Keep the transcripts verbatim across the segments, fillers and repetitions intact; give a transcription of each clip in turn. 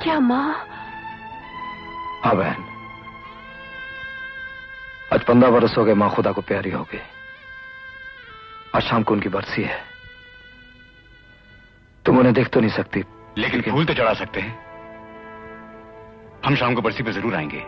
क्या माँ? हाँ बहन, आज पंद्रह बरस हो गए माँ खुदा को प्यारी हो गई। आज शाम को उनकी बरसी है। तुम उन्हें देख तो नहीं सकती, लेकिन फूल तो चढ़ा सकते हैं। हम शाम को बरसी पे जरूर आएंगे।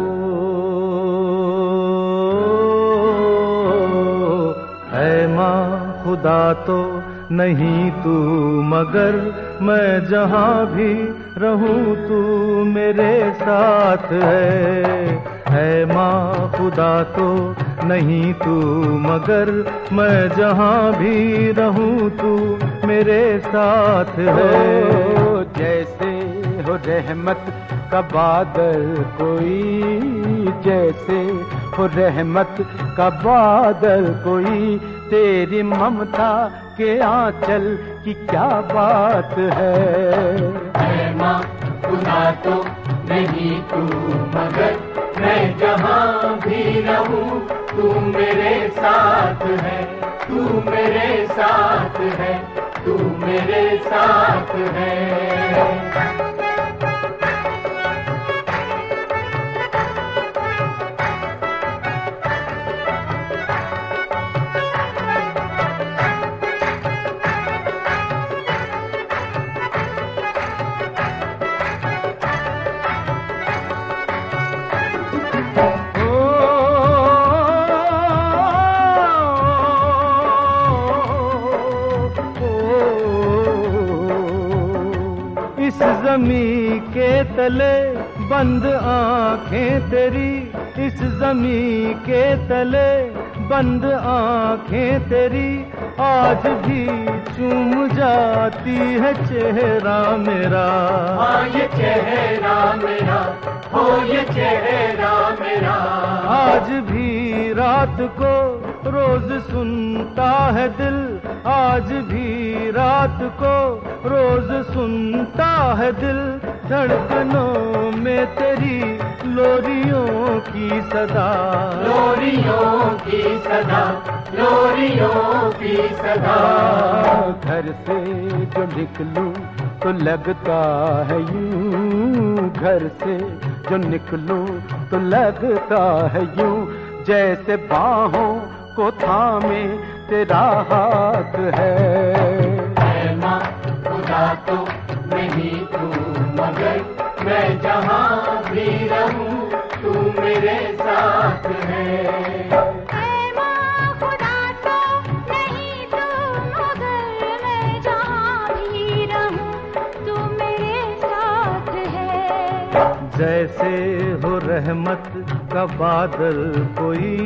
है माँ खुदा तो नहीं तू, मगर मैं जहाँ भी रहूं तू मेरे साथ है। है माँ खुदा तो नहीं तू, मगर मैं जहाँ भी रहूं तू मेरे साथ है। जैसे हो रहमत का बादल कोई, जैसे हो रहमत का बादल कोई, तेरी ममता के आंचल की क्या बात है। है माँ खुदा तो नहीं तू, मगर मैं जहाँ भी रहूं तू मेरे साथ है। तू मेरे साथ है, तू मेरे साथ है। ज़मीं के तले बंद आंखें तेरी, इस ज़मीं के तले बंद आंखें तेरी, आज भी चूम जाती है चेहरा मेरा। हाँ ये चेहरा मेरा, हो ये चेहरा मेरा। आज भी रात को रोज सुनता है दिल, आज भी रात को रोज सुनता है दिल, धड़कनों में तेरी लोरियों की सदा। लोरियों की सदा, लोरियों की सदा। घर से जो निकलूं तो लगता है यूं, घर से जो निकलूं तो लगता है यूं, जैसे बाहों को थामे तेरा हाथ है। है माँ खुदा तो नहीं तू, मगर मैं जहाँ भी रहूं तू मेरे साथ है। है माँ खुदा तो नहीं तू, मगर मैं जहाँ भी रहूं तू मेरे साथ है। जैसे हो रहमत का बादल कोई,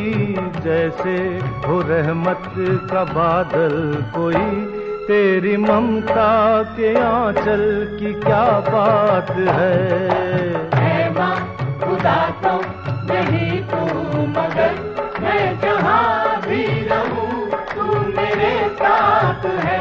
जैसे हो रहमत का बादल कोई, तेरी ममता के आंचल की क्या बात है। है माँ खुदा तो नहीं तू, मगर मैं जहाँ भी रहूं तू मेरे साथ है।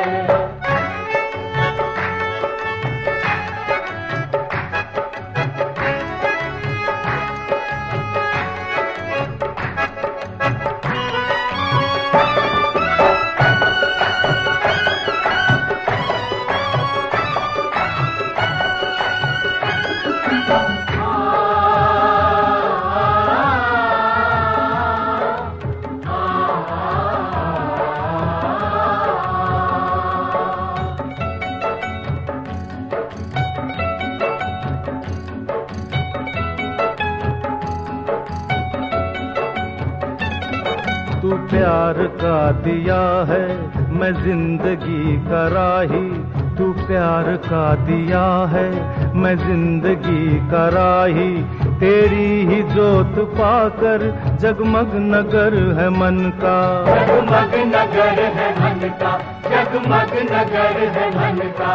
तू प्यार का दिया है मैं जिंदगी का राही, तू प्यार का दिया है मैं जिंदगी का राही, तेरी ही जोत पाकर जगमग नगर है मन का। जगमग नगर है मन का, जगमग नगर है मन का।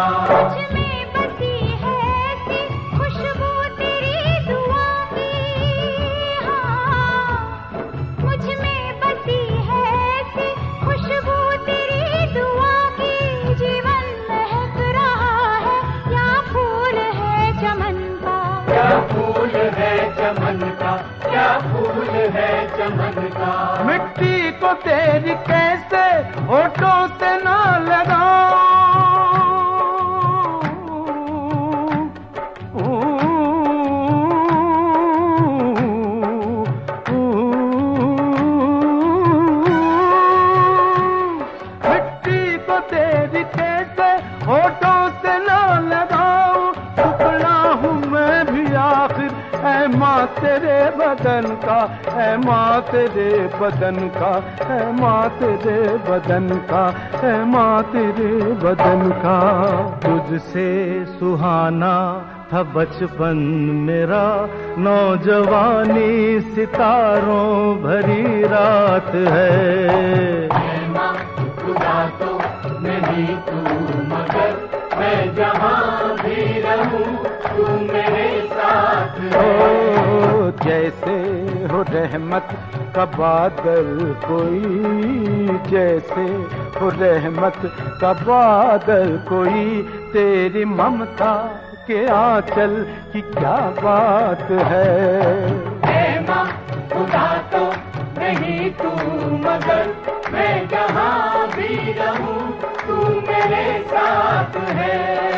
फूल है चमन का, क्या फूल है चमन का। मिट्टी को तेरी कैसे होठों से ना लगाऊं, तेरी कैसे होठों से ना लगाऊं, टुकड़ा हूँ मैं भी आखिर ऐ माँ तेरे बदन का, ऐ माँ तेरे बदन का, ऐ माँ तेरे बदन का, ऐ माँ तेरे बदन का। तुझसे सुहाना था बचपन मेरा, नौजवानी सितारों भरी रात है। माँ खुदा तो नहीं तू मगर मैं जहाँ भी रहूँ तू मेरे साथ है। ओ जैसे हो रहमत का बादल कोई, जैसे हो रहमत का बादल कोई, तेरी ममता के आंचल की क्या बात है। ऐ माँ खुदा तो नहीं तू मगर मैं जहाँ भी रहूँ तू मेरे साथ है।